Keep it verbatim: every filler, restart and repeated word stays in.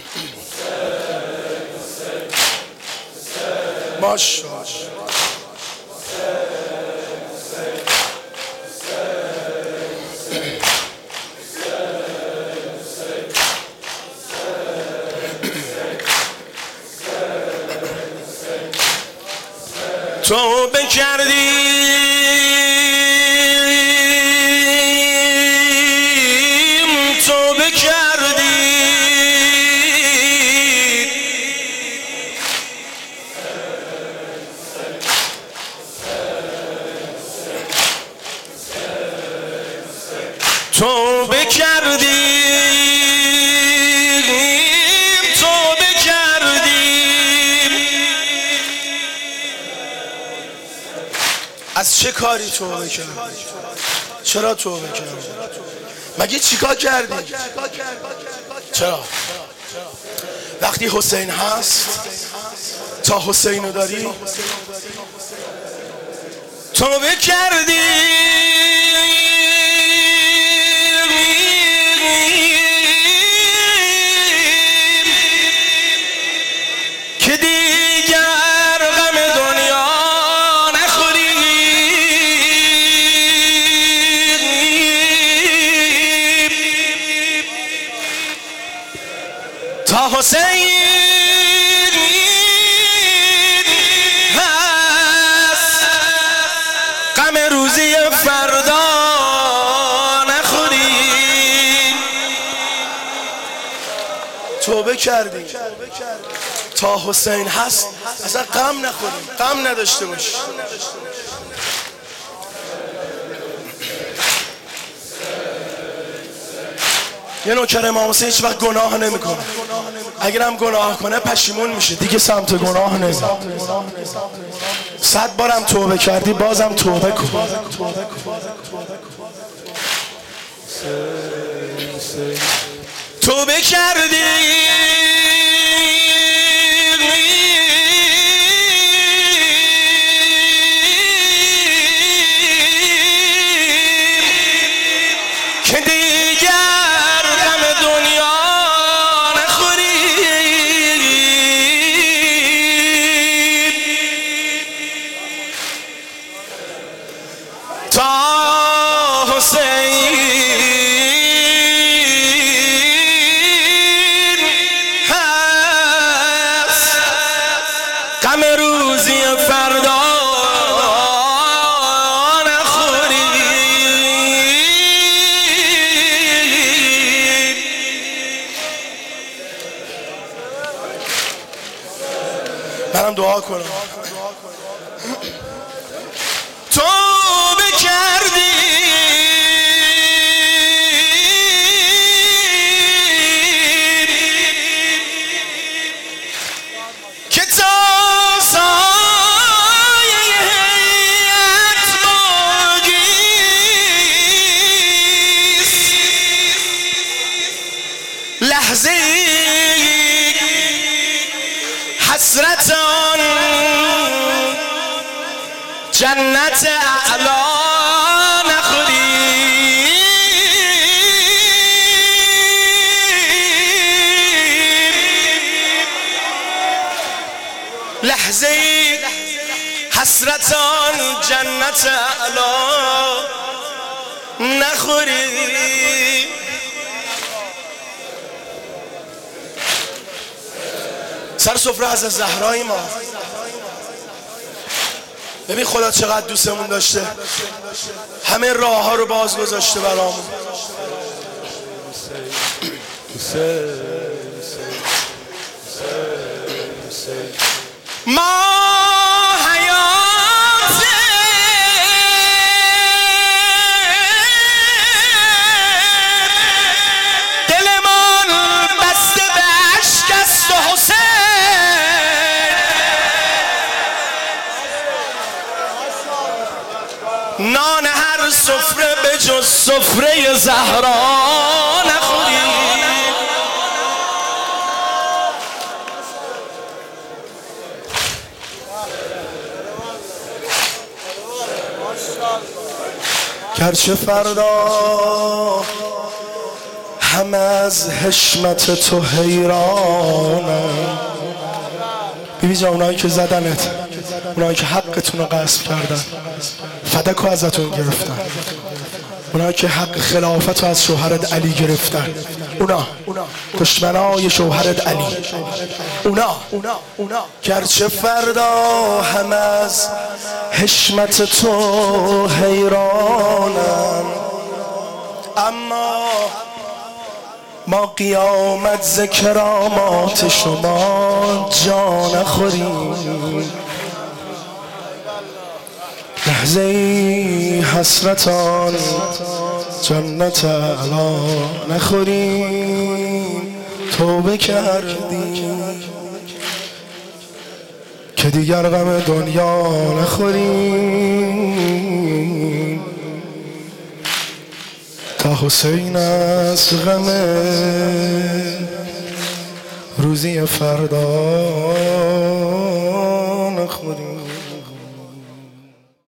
ماشاءالله. توبه کردیم توبه کردیم توبه کردیم توبه کردیم. از چه کاری توبه کردی؟ چرا توبه کردی؟ مگه چیکار کردی؟ چرا؟ وقتی حسین هست تا حسین رو داری توبه کردی که دیگر غم دنیا نخوری تا حسین هست غم روزی فردا نخوری. توبه کردی تا حسین هست اصلا غم نخوریم، غم نداشته باش. یه نوکر امام حسین هیچ وقت گناه نمیکنه، اگرم گناه کنه پشیمون میشه، دیگه سمت گناه نمیره. صد بارم توبه کردی بازم توبه کن. توبه کردی که دیگر غم دنیا نخوری تا حسین هست غم روزی فردا منم دعا کنم. توبه کردی که تا سایه هیئت باقیست لحظه حسرت آن جنت اعلا نخوری. لحظه حسرت آن جنت اعلا نخوری. سر سفره از زهرای ما ببین خدا چقدر دوستمون داشته، همه راه ها رو باز گذاشته برامون. ما حیات دلمان بسته به اشک است و حسین نان هر سفره به جز سفره زهرا نخوری. گرچه فردا همه از حشمت تو حیرانم. بیبی جان اونایی که زدنت، اونایی که حقتون رو غصب کردن، فدک رو ازتون گرفتن، اونایی که حق خلافت رو از شوهرت علی گرفتن، اونا دشمنای شوهرت علی، اونا گرچه فردا هم از حشمت تو حیرانم، اما ما قیامت ز کرامات شما جا نخوریم. لحظه ای حسرتان جنت علا نخوریم. توبه کردیم که دیگر غم دنیا نخوریم. تا حسین از غم روزی فردا نخوریم.